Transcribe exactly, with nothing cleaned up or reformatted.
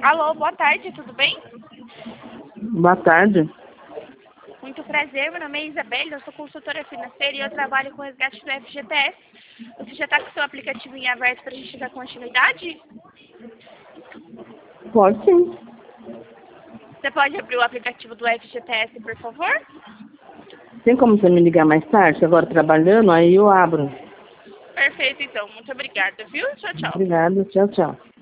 Alô, boa tarde, tudo bem? Boa tarde. Muito prazer, meu nome é Isabelle, eu sou consultora financeira e eu trabalho com resgate do F G T S. Você já está com o seu aplicativo em aberto para a gente dar continuidade? Pode sim. Você pode abrir o aplicativo do F G T S, por favor? Tem como você me ligar mais tarde? Agora trabalhando, aí eu abro. Perfeito, então. Muito obrigada, viu? Tchau, tchau. Obrigada. Tchau, tchau.